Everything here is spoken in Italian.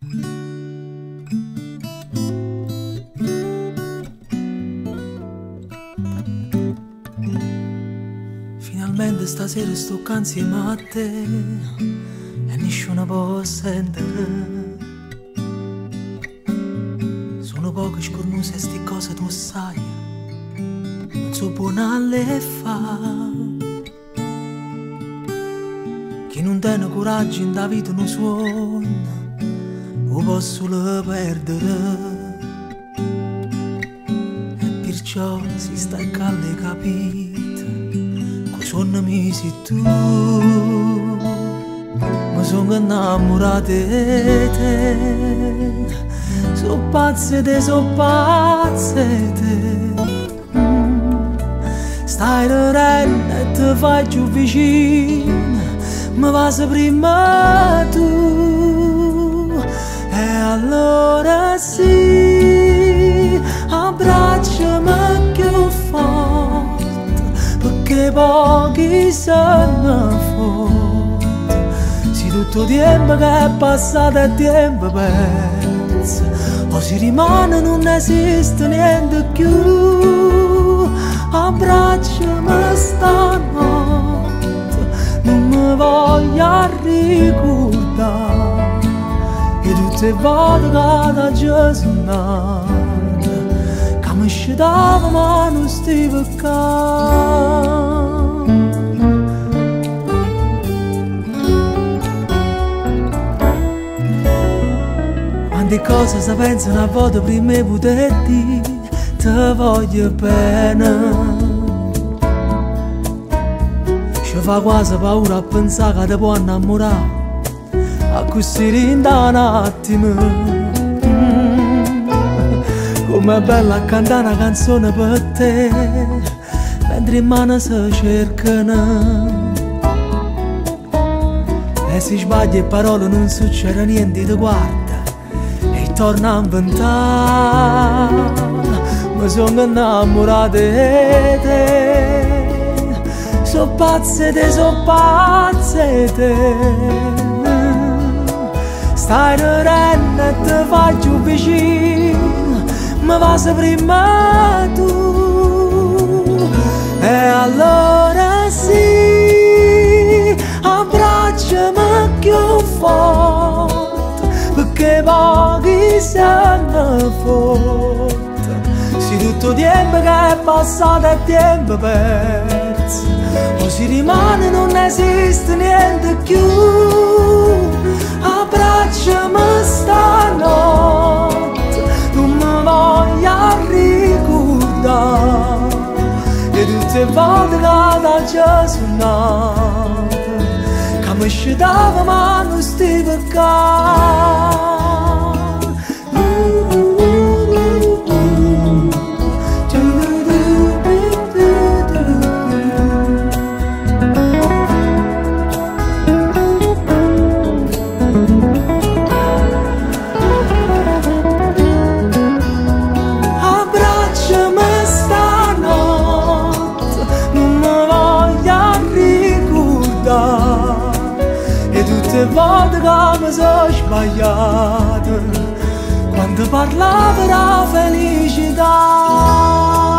Finalmente stasera sto qua insieme a te e nessuno può sentire. Sono poche scornuse sti cose tu sai, non so buona le fa. Chi non tiene coraggio in da vita non suona, lo posso le perdere. E perciò si sta calle capite, coi sonno mi sei tu. Mi sono innamorato di te, so pazze te, stai ridendo e ti fai più vicino, mi va prima tu. E allora sì, abbracciami più forte, perché pochi sono forti. Se tutto tempo che è passato è tempo perso, o si rimane non esiste niente più. Abbracciami stanotte, non mi voglio ricordare e tutte le volte che da Gesù nata, che mi scitava ma non stava qua. Quante cose si pensano a volte prima di poter dire ti voglio bene. Ci fa quasi paura a pensare che ti può innamorare a così in un attimo. Com'è bella a cantare una canzone per te mentre in mano si cercano. E se sbagli e parole non succede niente, ti guarda e torna a inventare. Mi sono innamorato di te, so pazze te, stai ridendo e ti fai più vicino, mi va prima tu. E allora sì, abbracciami più forte, perché pochi sono forti. Se tutto tempo che è passato è tempo perso, o si rimane non esiste niente più. Abbracciami stanotte, non mi voglio ricordare e tutte le volte che da Gesù nata, che mi scitava ma non stava qua. Tutte le volte che mi sono sbagliato, quando parlavo della felicità.